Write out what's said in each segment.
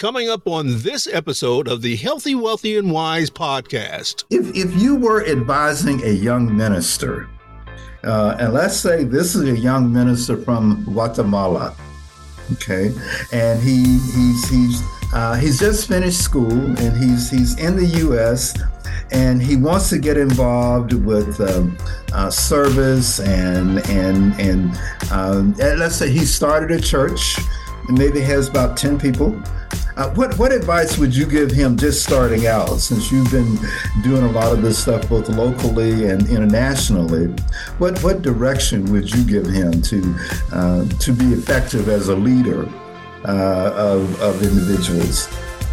coming up on this episode of the Healthy, Wealthy, and Wise podcast. If you were advising a young minister, and let's say this is a young minister from Guatemala, okay, and he's just finished school and he's in the U.S. and he wants to get involved with service and let's say he started a church and maybe has about 10 people. What advice would you give him just starting out, since you've been doing a lot of this stuff both locally and internationally? What direction would you give him to be effective as a leader of individuals?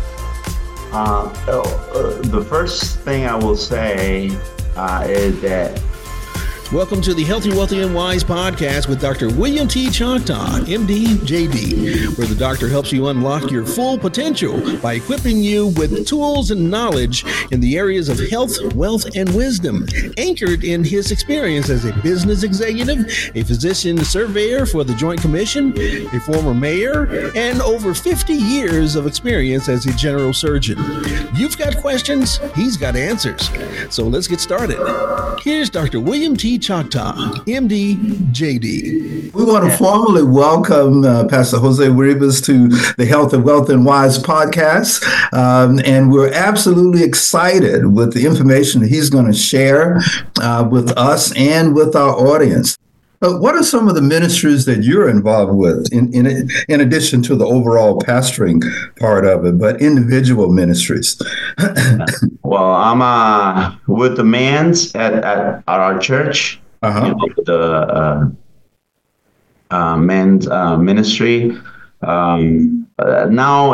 The first thing I will say is that welcome to the Healthy, Wealthy, and Wise podcast with Dr. William T. Choctaw, MD, JD, where the doctor helps you unlock your full potential by equipping you with tools and knowledge in the areas of health, wealth, and wisdom, anchored in his experience as a business executive, a physician surveyor for the Joint Commission, a former mayor, and over 50 years of experience as a general surgeon. You've got questions, he's got answers. So let's get started. Here's Dr. William T. Choctaw, MD, JD. We want to formally welcome Pastor Jose Rivas to the Health and Wealth and Wise podcast. And we're absolutely excited with the information that he's going to share with us and with our audience. What are some of the ministries that you're involved with in addition to the overall pastoring part of it, but individual ministries? Well, I'm with the Mans at our church, the men's ministry. Now,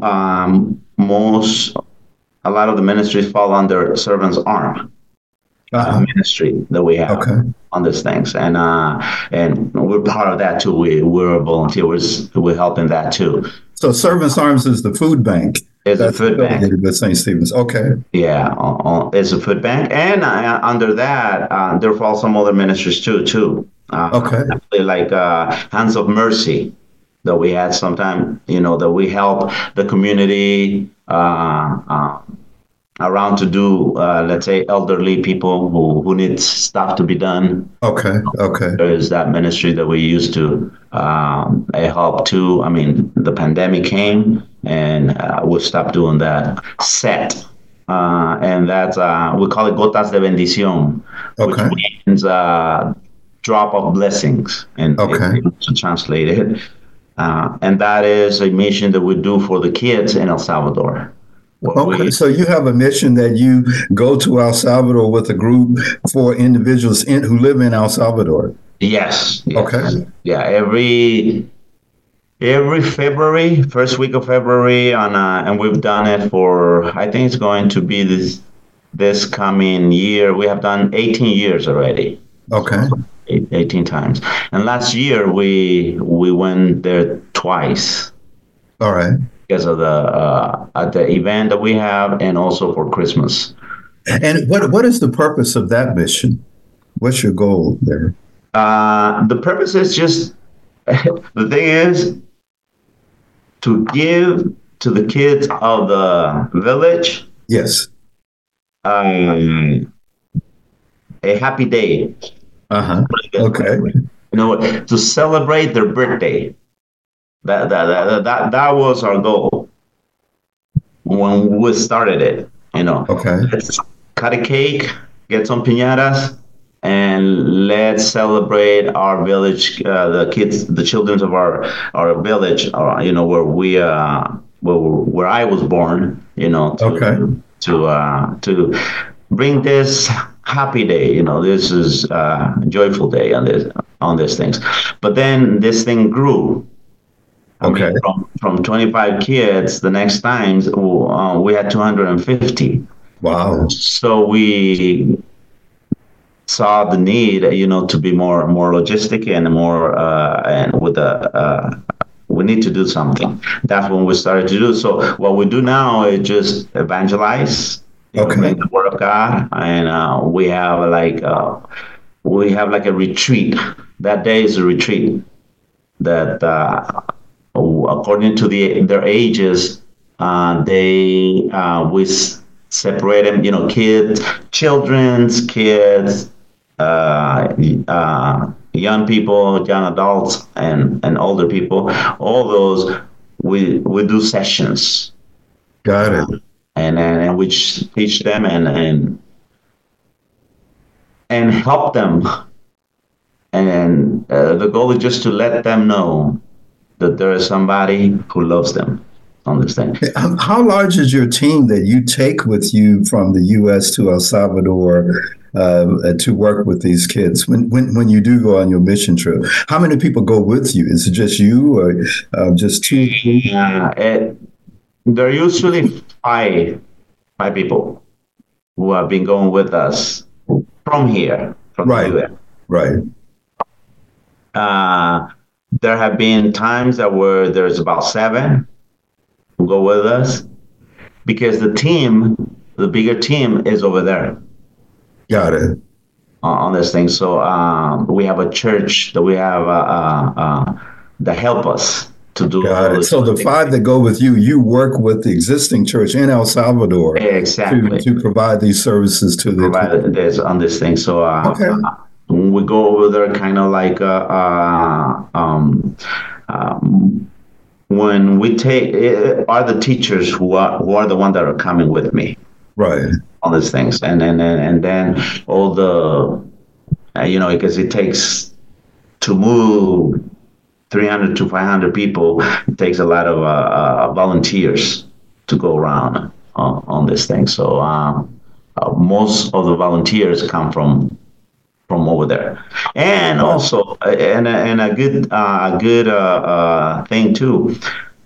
a lot of the ministries fall under Servant's Arm ministry that we have on these things, and we're part of that too. We're volunteers. We're helping that too. So Servant's Arms is the food bank. It's a food bank with St. Stephen's. Okay. Yeah, it's a food bank, and under that there fall some other ministries too. Like Hands of Mercy that we had sometime. That we help the community around to do, let's say, elderly people who need stuff to be done. Okay. There is that ministry that we used to help too. I mean, the pandemic came and we stopped doing that set. And that's, we call it Gotas de Bendición, which means drop of blessings, and to translate it. And that is a mission that we do for the kids in El Salvador. So you have a mission that you go to El Salvador with a group for individuals who live in El Salvador. Yes. Okay. Yeah. Every February, first week of February, and we've done it for, I think it's going to be this coming year. We have done 18 years already. Okay. 18 times. And last year we went there twice. All right. Because of the event that we have, and also for Christmas. And what is the purpose of that mission? What's your goal there? The purpose is just, the thing is to give to the kids of the village. Yes. A happy day. Okay. To celebrate their birthday. That was our goal when we started it. Let's cut a cake, get some piñatas, and let's celebrate our village, the kids, the children of our village, where I was born. To bring this happy day. This is a joyful day on these things. But then this thing grew. From 25 kids, the next times we had 250. Wow. So we saw the need, to be more logistic and more, and with we need to do something. That's when we started to do. So what we do now is just evangelize, bring the word of God, and we have like a retreat. That day is a retreat that. According to their ages, we separate them, children's kids, young people, young adults, and older people. All those we do sessions. Got it. And we teach them and help them. And the goal is just to let them know that there is somebody who loves them on this thing. How large is your team that you take with you from the U.S. to El Salvador to work with these kids when you do go on your mission trip? How many people go with you? Is it just you or just two? There are usually five people who have been going with us from here, from right, the US. Right. There have been times where there's about 7 who go with us because the bigger team is over there. Got it. On this thing. So we have a church that we have that help us to do. Got it. So the 5 that go with you work with the existing church in El Salvador. Exactly. To provide these services to provide this on this thing. So okay. When we go over there, kind of like when we take are the teachers who are the ones that are coming with me, right, on these things, and then all the because it takes to move 300 to 500 people, it takes a lot of volunteers to go around on this thing. So most of the volunteers come from over there, and also and a good thing too.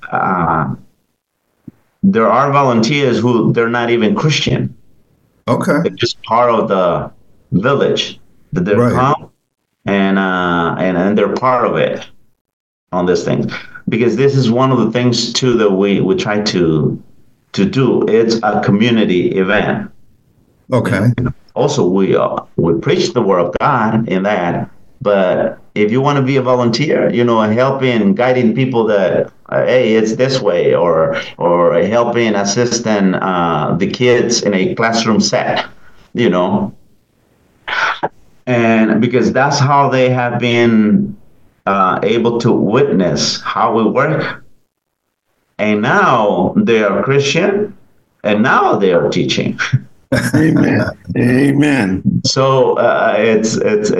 There are volunteers who they're not even Christian. Okay, they're just part of the village that they come and they're part of it on this thing, because this is one of the things too that we try to do. It's a community event. Okay. Also, we preach the word of God in that, but if you want to be a volunteer, helping, guiding people that, hey, it's this way, or helping, assisting the kids in a classroom set, and because that's how they have been able to witness how we work, and now they are Christian, and now they are teaching. Amen. So it's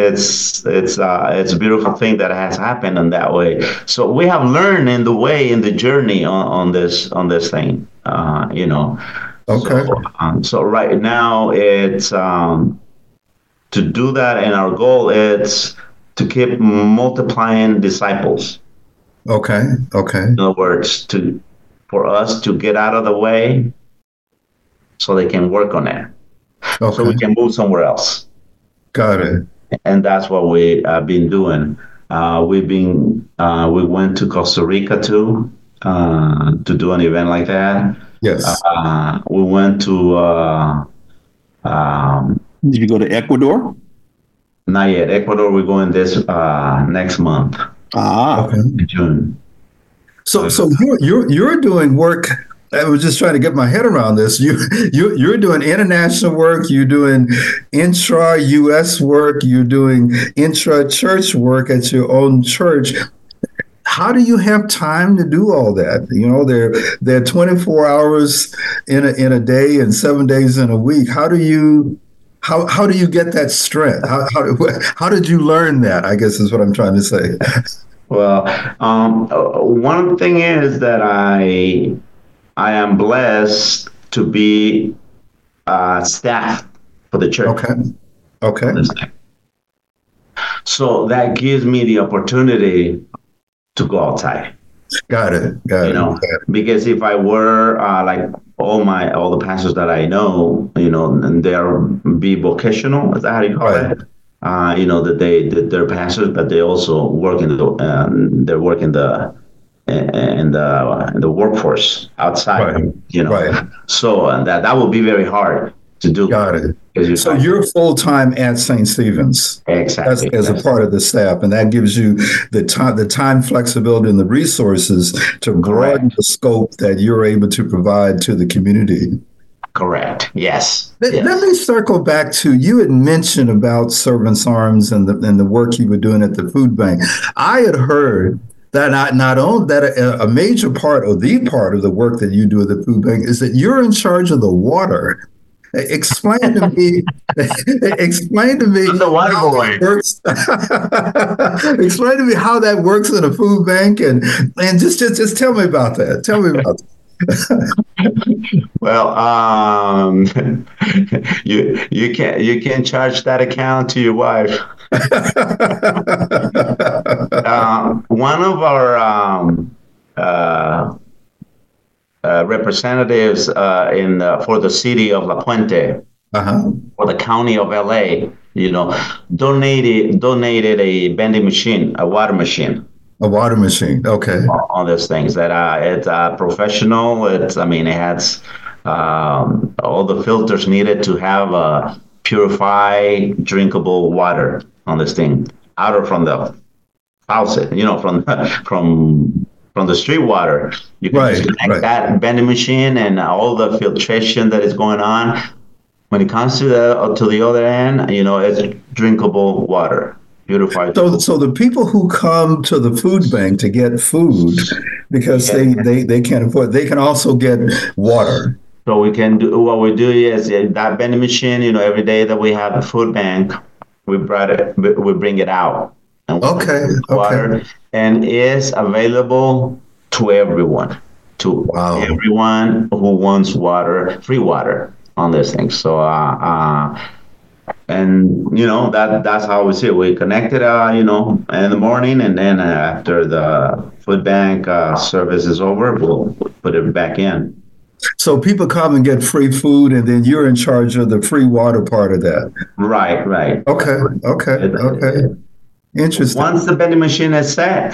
a beautiful thing that has happened in that way. So we have learned in the journey on this thing, Okay. So right now it's to do that, and our goal is to keep multiplying disciples. Okay. In other words, for us to get out of the way, so they can work on it. Okay. So we can move somewhere else. Got it. And that's what we have been doing. We went to Costa Rica too, to do an event like that. Yes. We went to. Did you go to Ecuador? Not yet. Ecuador, we're going this next month. Okay. In June. So you're doing work. I was just trying to get my head around this. You're doing international work. You're doing intra-U.S. work. You're doing intra-church work at your own church. How do you have time to do all that? There are 24 hours in a day and 7 days in a week. How do you get that strength? How did you learn that? I guess is what I'm trying to say. Well, one thing is that I am blessed to be staff for the church. Okay. So that gives me the opportunity to go outside. Got it. Because if I were like all the pastors that I know, and they're vocational, is that how you call it? That they're pastors, but they also work in the workforce outside. Right. So that would be very hard to do. Got it. So you're full-time at St. Stephen's. Exactly. As a part of the staff, and that gives you the time flexibility and the resources to broaden the scope that you're able to provide to the community. Correct. Yes. Let me circle back to, you had mentioned about Servants Arms and the work you were doing at the food bank. I had heard that not only that a major part or the part of the work that you do at the food bank is that you're in charge of the water. Explain to me. The water boy. Explain to me how that works in a food bank, and just tell me about that. Tell me about that. Well, you can't charge that account to your wife. One of our representatives for the city of La Puente, for the county of LA, donated a vending machine, a water machine. A water machine, okay. On these things that it's professional. It has all the filters needed to have purified, drinkable water on this thing, out from the faucet, from the street water. You can disconnect that vending machine and all the filtration that is going on. When it comes to the other end, it's drinkable water. Purified. So the people who come to the food bank to get food because they can't afford, they can also get water. So what we do is that vending machine, every day that we have the food bank, we bring it out. And water, and is available to everyone, everyone who wants water, free water on this thing. So that's how we see it. We connected in the morning, and then after the food bank service is over, we'll put it back in. So people come and get free food, and then you're in charge of the free water part of that. Right. Okay. Interesting. Once the vending machine is set,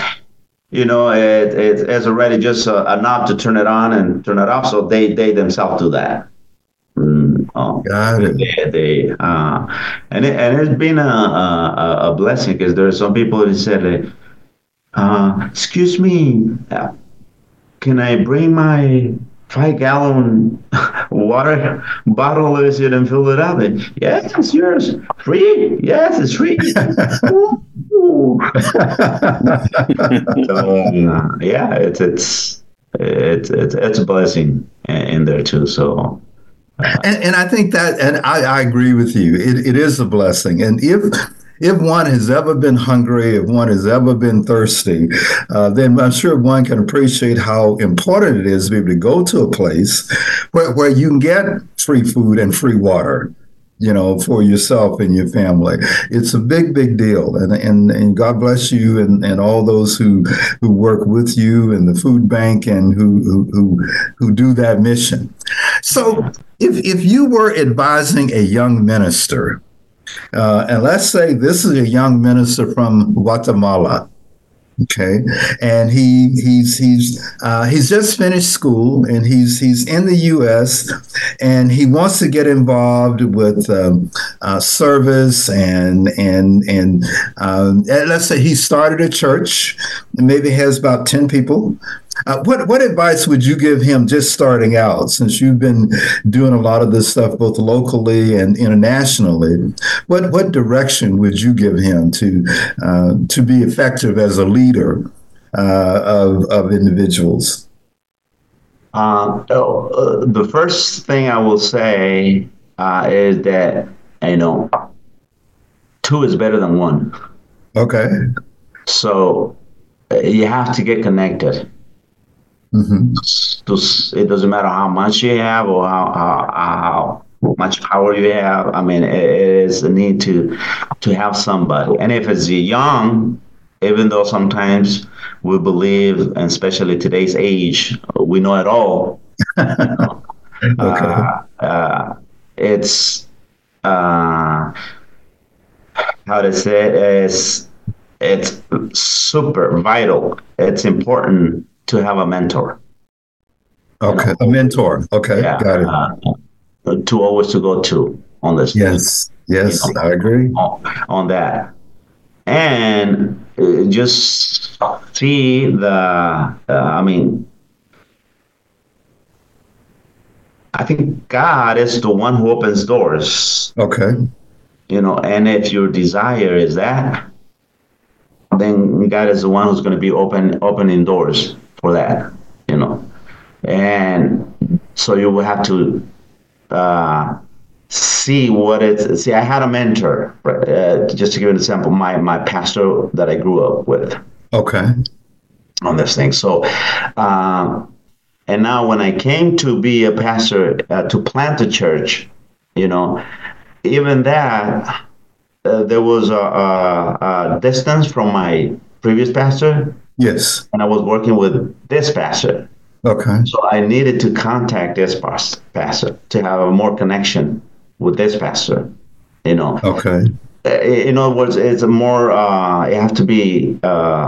it's already just a knob to turn it on and turn it off. So they themselves do that. Got it. And it's been a blessing, because there are some people who said, "Excuse me, can I bring my 5-gallon water bottle and fill it up?" And, yes, it's yours. Free? Yes, it's free. It's a blessing in there too. So. And I think that, and I agree with you. It is a blessing. And if one has ever been hungry, if one has ever been thirsty, then I'm sure one can appreciate how important it is to be able to go to a place where you can get free food and free water, for yourself and your family. It's a big, big deal. And God bless you and all those who work with you in the food bank and who do that mission. So if you were advising a young minister, and let's say this is a young minister from Guatemala, okay, and he's just finished school, and he's in the U.S. and he wants to get involved with service and let's say he started a church and maybe has about 10 people. What advice would you give him just starting out, since you've been doing a lot of this stuff both locally and internationally? What direction would you give him to be effective as a leader of individuals? The first thing I will say is that, 2 is better than 1. Okay. So you have to get connected. Mm-hmm. It doesn't matter how much you have or how much power you have. It is a need to have somebody. And if it's young, even though sometimes we believe, and especially today's age, we know it all. It's how to say it's super vital. It's important to have a mentor. Okay, a mentor. Okay, got it. to always to go to on this. Yes, I agree on that, and just see I think God is the one who opens doors. Okay. And if your desire is that, then God is the one who's going to be opening doors for that, And so you will have to see what it's. See, I had a mentor, just to give an example, my pastor that I grew up with. Okay. On this thing. So, and now when I came to be a pastor, to plant a church, even that, there was a distance from my previous pastor. Yes. And I was working with this pastor. Okay. So I needed to contact this pastor to have a more connection with this pastor, Okay. In other words, it's a more, you have to be,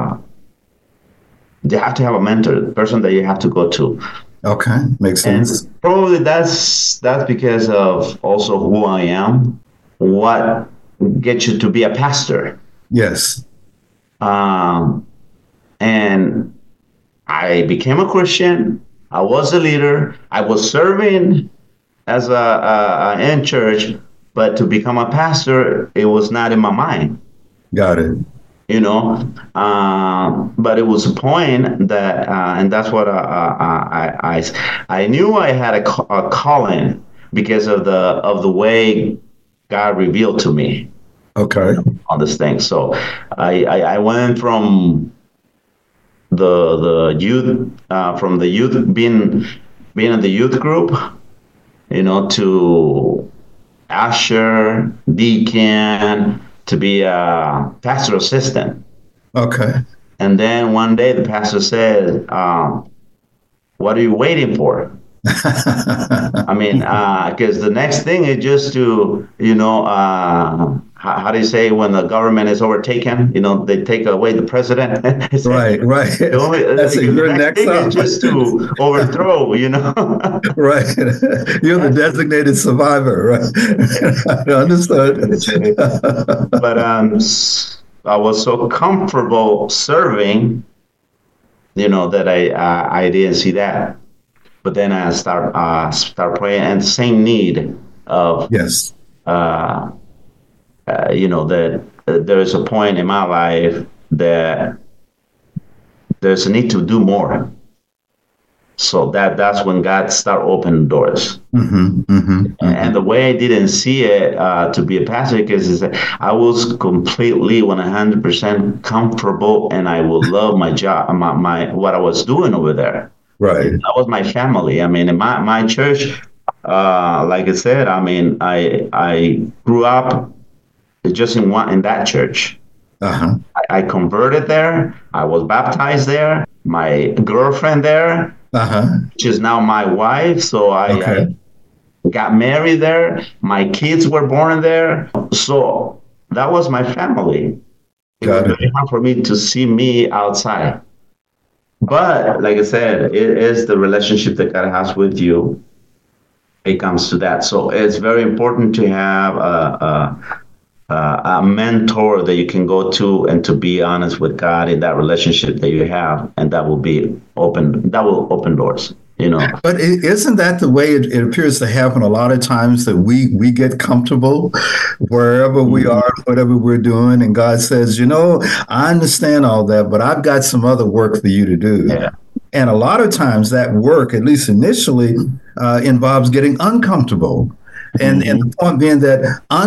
you have to have a mentor, the person that you have to go to. Okay, makes sense. And probably that's because of also who I am, what gets you to be a pastor. Yes. And I became a Christian. I was a leader. I was serving as in church, but to become a pastor, it was not in my mind. Got it. But it was a point that, and that's what I knew I had a calling because of the way God revealed to me. Okay. On this thing, so I went from the youth, being in the youth group, to usher, deacon, to be a pastor assistant. Okay. And then one day the pastor said, what are you waiting for? Because the next thing is just to, how do you say when the government is overtaken? They take away the president. Right. That's your next thing is just to overthrow, Right. You're the designated survivor, right? Understood. But I was so comfortable serving, that I didn't see that. But then I start praying, and same need of yes. That there is a point in my life that there's a need to do more. So that's when God started opening doors. And the way I didn't see it to be a pastor is that I was completely 100% comfortable, and I will love my job, my what I was doing over there. Right. That was my family. In my church, like I said, I grew up just in that church. Uh-huh. I converted there. I was baptized there. My girlfriend there, which is now my wife. So I got married there. My kids were born there. So that was my family. It was very hard for me to see me outside. But like I said, it is the relationship that God has with you. It comes to that. So it's very important to have a mentor that you can go to, and to be honest with God in that relationship that you have, and that will open doors. But isn't that the way it appears to happen a lot of times, that we get comfortable wherever we are, whatever we're doing, and God says, I understand all that, but I've got some other work for you to do. Yeah. And a lot of times that work, at least initially, involves getting uncomfortable. And the point being that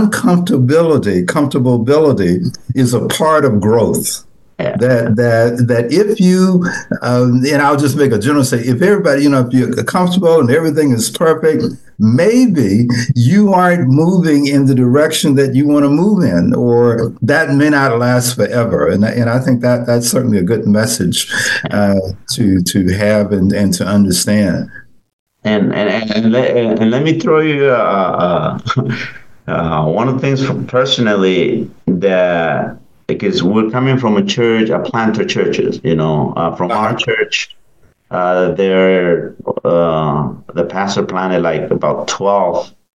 comfortability is a part of growth. Yeah. That if you, and I'll just make a general say, if everybody, if you're comfortable and everything is perfect, maybe you aren't moving in the direction that you want to move in, or that may not last forever. And I think that's certainly a good message to have and to understand. And let me throw you one of the things personally, that because we're coming from a church, a planter churches, from our church, the pastor planted like about 12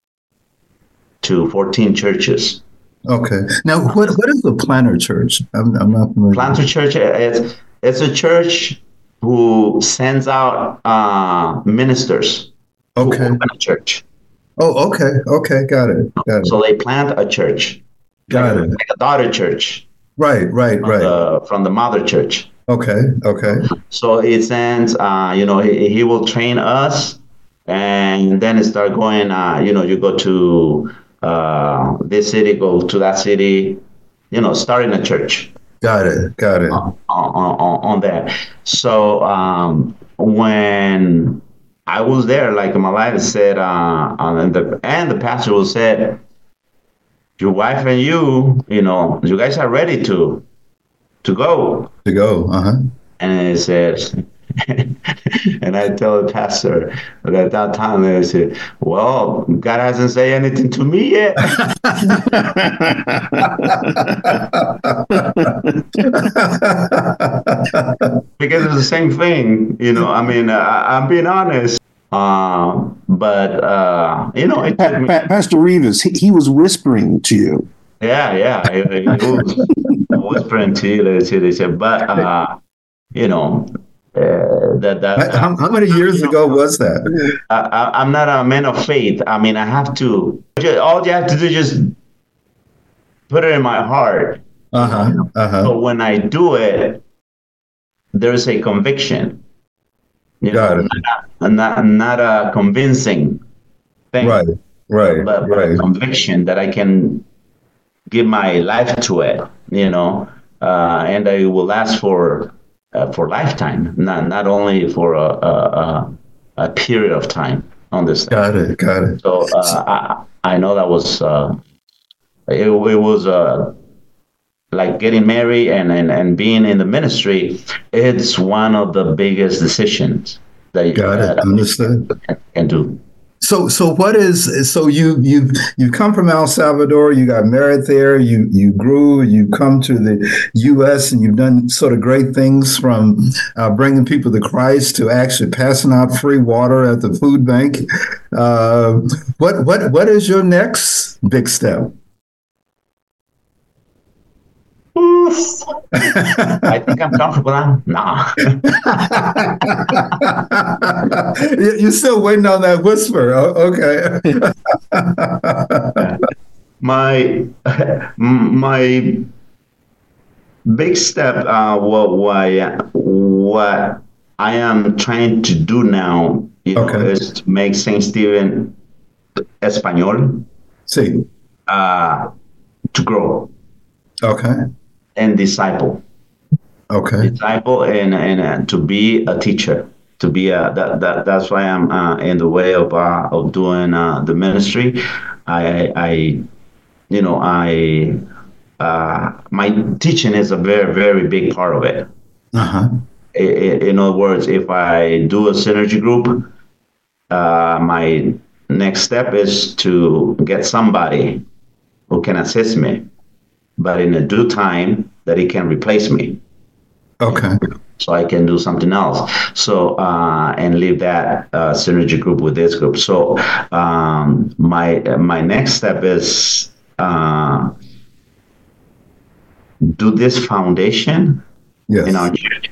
to 14 churches. Okay. Now, what is the Planter Church? I'm not familiar. Planter Church, it's a church who sends out ministers to open a church. Oh, okay. Okay, got it. So they plant a church. Got it. Like a daughter church. Right. From the mother church. Okay. So it sends, he will train us, and then it start going, you go to this city, go to that city, starting a church. Got it. On that. So when I was there, like my wife said, and the pastor will said, your wife and you guys are ready to go. To go, And I said, and I tell the pastor at that time, I said, well, God hasn't said anything to me yet. Because it's the same thing, I'm being honest. It took me. Pastor Rivas, he was whispering to you. Yeah, he was whispering to you. They said, but how many years ago was that? I'm not a man of faith. I mean, I have to. All you have to do is just put it in my heart. So when I do it, there's a conviction. Got it. Not a convincing thing. Right. But a conviction that I can give my life to it, and I will last for lifetime, not only for a period of time on this thing. Got it. So I know that was it was like getting married and being in the ministry. It's one of the biggest decisions that you can do. So what is, so you come from El Salvador, you got married there, you grew, you come to the U.S. and you've done sort of great things, from bringing people to Christ to actually passing out free water at the food bank. What is your next big step? I think I'm comfortable now. Nah. You're still waiting on that whisper. Okay. My big step, what I am trying to do now, is to make St. Stephen Español. Sí. To grow. Okay. And disciple. Okay. Disciple and to be a teacher. To be that's why I'm in the way of doing the ministry. My teaching is a very, very big part of it. In other words, if I do a synergy group, my next step is to get somebody who can assist me, but in a due time that he can replace me. Okay. So I can do something else. So, and leave that synergy group with this group. So my next step is do this foundation in our church,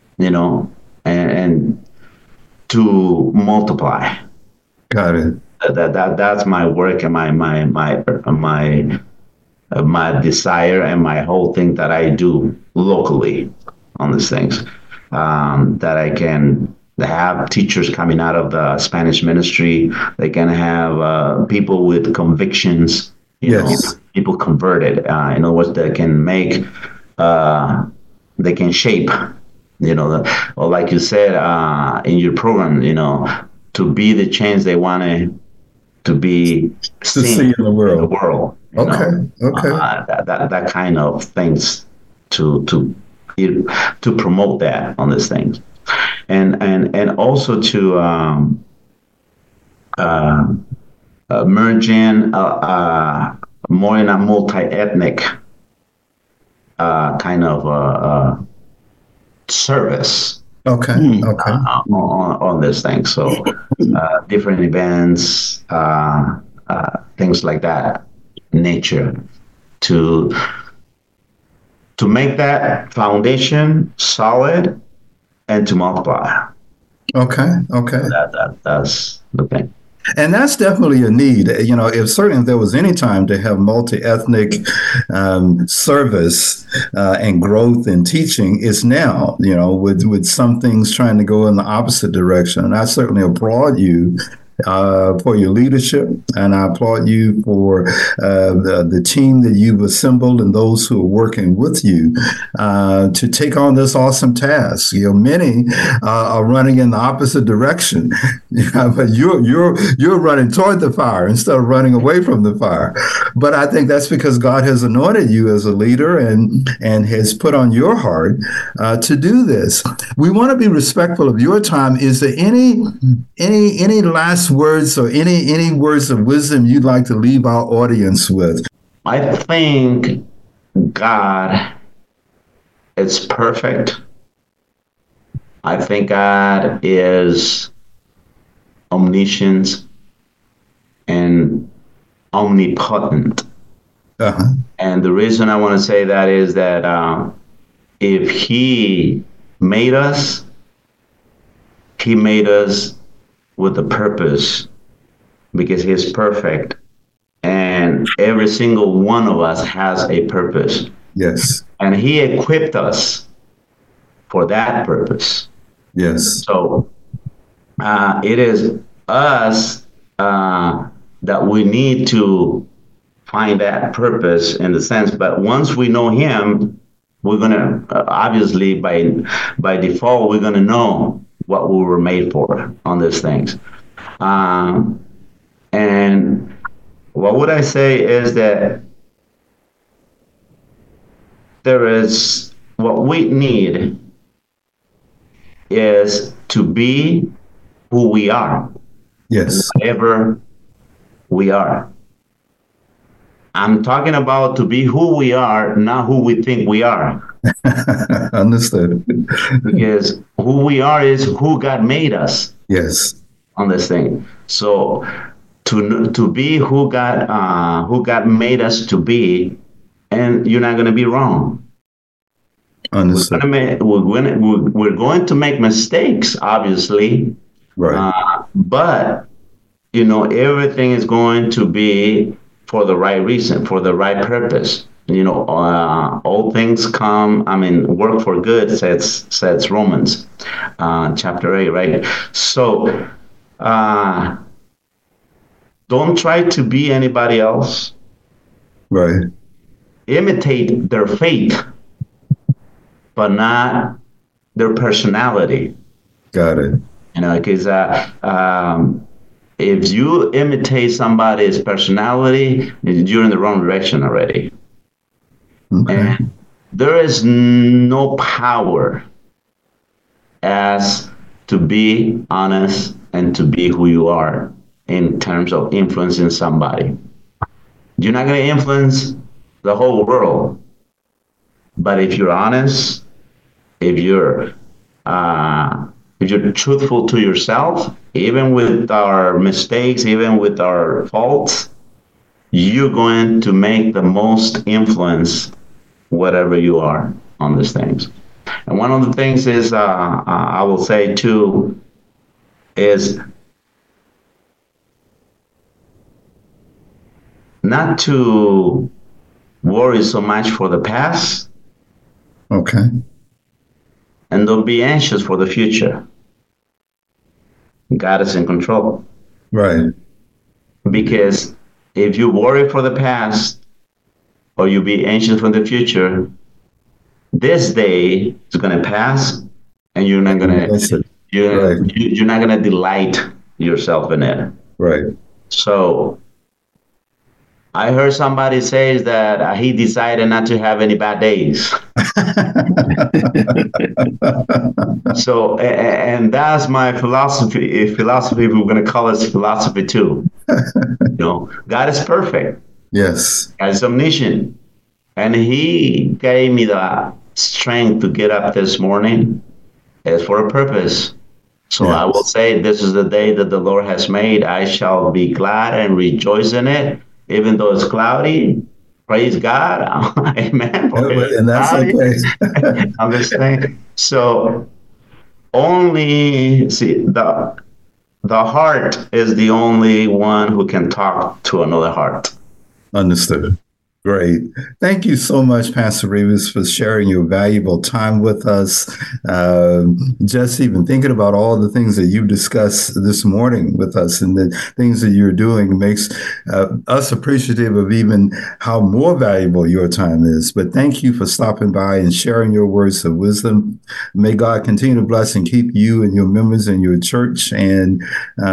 and to multiply. Got it. That's my work and my desire and my whole thing that I do locally on these things, that I can have teachers coming out of the Spanish ministry. They can have people with convictions, people converted. In other words, they can make, they can shape, or like you said in your program, to be the change they want to be seen in the world. Okay. That kind of things to promote that on these things, and also to merge in more in a multi-ethnic kind of service. Okay. On this thing, so different events, things like that, nature, to make that foundation solid and to multiply. Okay. That's the thing. And that's definitely a need. If there was any time to have multi-ethnic service and growth in teaching, it's now, with some things trying to go in the opposite direction. And I certainly applaud you for your leadership, and I applaud you for the team that you've assembled and those who are working with you to take on this awesome task. Many are running in the opposite direction, but you're running toward the fire instead of running away from the fire. But I think that's because God has anointed you as a leader and has put on your heart to do this. We want to be respectful of your time. Is there any last words or any words of wisdom you'd like to leave our audience with? I think God is perfect. I think God is omniscient and omnipotent. Uh-huh. And the reason I want to say that is that if He made us with a purpose, because He's perfect, and every single one of us has a purpose. Yes. And He equipped us for that purpose. Yes. So it is us that we need to find that purpose in the sense, but once we know Him, we're going to, obviously by default, we're going to know what we were made for on these things. And what would I say is that there is, what we need is to be who we are. Yes. Whatever we are. I'm talking about to be who we are, not who we think we are. Understood. Because who we are is who God made us. Yes. On this thing. So to be who God made us to be, and you're not going to be wrong. Understood. We're going to make mistakes, obviously. Right. But everything is going to be for the right reason, for the right purpose. All things work for good, says Romans, chapter 8, right? So don't try to be anybody else. Right. Imitate their faith, but not their personality. Got it. Because if you imitate somebody's personality, you're in the wrong direction already. Okay. And there is no power as to be honest and to be who you are in terms of influencing somebody. You're not going to influence the whole world. But if you're honest, if you're truthful to yourself, even with our mistakes, even with our faults, you're going to make the most influence whatever you are on these things. And one of the things is, I will say too, is not to worry so much for the past. Okay. And don't be anxious for the future. God is in control. Right. Because if you worry for the past or you be anxious for the future, this day is going to pass, and you're not going to you're not going to delight yourself in it. Right. So I heard somebody say that he decided not to have any bad days. So, and that's my philosophy. If we're going to call it philosophy too. God is perfect. Yes. God is omniscient. And He gave me the strength to get up this morning is for a purpose. So I will say, this is the day that the Lord has made. I shall be glad and rejoice in it. even though it's cloudy, praise God. Amen. And that's okay. I'm just saying. So only the heart is the only one who can talk to another heart. Understood. Great. Thank you so much, Pastor Rivas, for sharing your valuable time with us. Just even thinking about all the things that you discussed this morning with us and the things that you're doing makes us appreciative of even how more valuable your time is. But thank you for stopping by and sharing your words of wisdom. May God continue to bless and keep you and your members in your church. And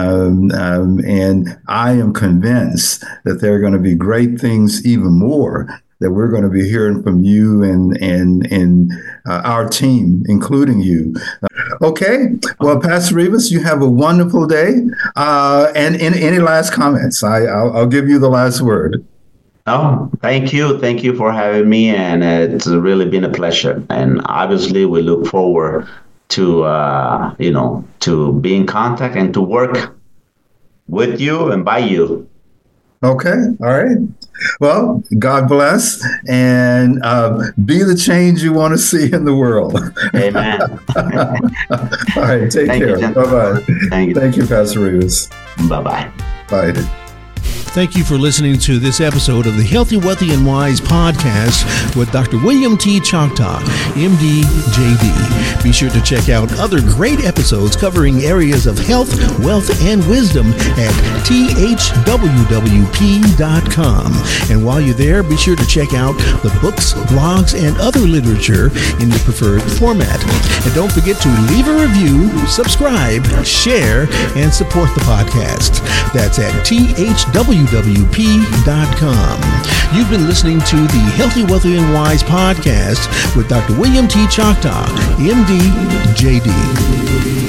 I am convinced that there are going to be great things even more that we're going to be hearing from you and our team, including you. Okay. Well, Pastor Rivas, you have a wonderful day. And any last comments? I'll give you the last word. Oh, thank you. Thank you for having me. And it's really been a pleasure. And obviously, we look forward to, to be in contact and to work with you and by you. Okay. All right. Well, God bless and be the change you want to see in the world. Amen. All right. Take care. Bye-bye. Thank you, Pastor Rivas. Bye-bye. Bye. Thank you for listening to this episode of the Healthy, Wealthy, and Wise podcast with Dr. William T. Choctaw, MD, JD. Be sure to check out other great episodes covering areas of health, wealth, and wisdom at thhwwp.com. And while you're there, be sure to check out the books, blogs, and other literature in your preferred format. And don't forget to leave a review, subscribe, share, and support the podcast. That's at thwwp.com. You've been listening to the Healthy, Wealthy, and Wise podcast with Dr. William T. Choctaw, MD, JD.